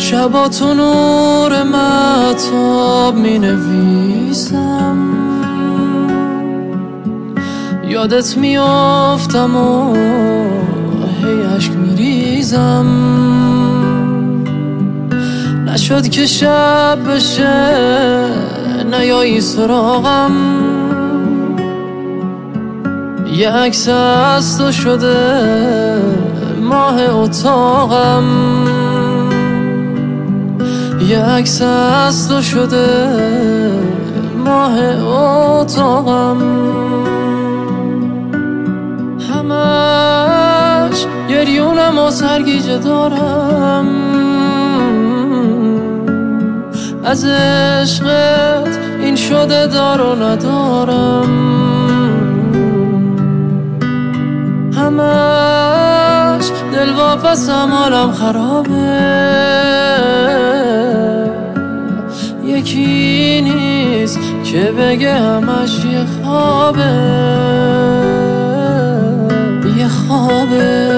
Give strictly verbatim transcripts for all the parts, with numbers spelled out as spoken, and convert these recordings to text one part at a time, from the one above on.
شبا تو نور مهتاب می نویسم، یادت میافتم و هی عشق می ریزم. نشد که شب بشه نیایی سراغم، یه عکس از تو شده ماه اتاقم، یه عکس از تو شده ماه اتاقم. همش گریونم و سرگیجه دارم، از عشقت این شده دار و ندارم. همش دل واپسم حالم خرابه، یکی نیست که بگه همش یه خوابه، یه خوابه.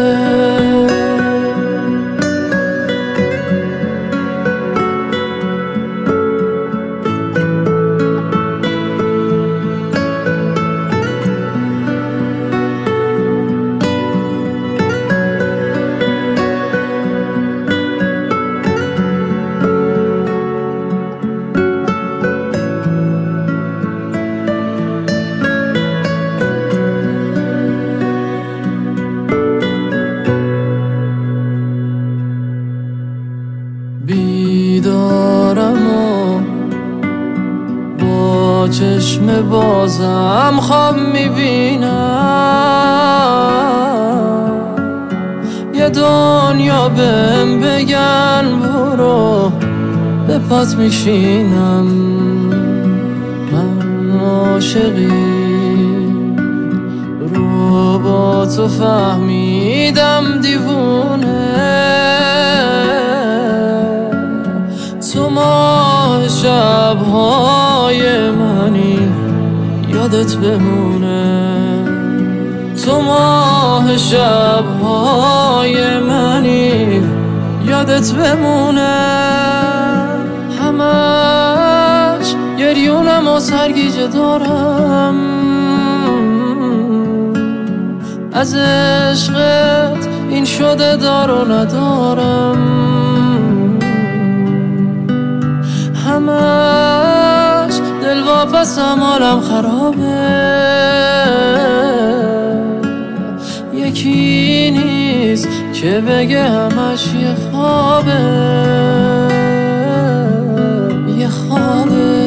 بیدارم و با چشم بازم خواب میبینم، یه دنیا بهم بگن برو به پات میشینم. من عاشقی رو با تو فهمیدم دیوونه، تو ماه شبهای منی یادت بمونه، تو ماه شبهای منی یادت بمونه. همش گریونم و سرگیجه دارم، از عشقت این شده دار و ندارم. همش دل واپسم حالم خرابه، یکی نیست که بگه همش یه خوابه، یه خوابه.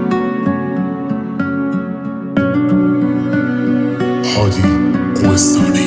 هادی قوستانی.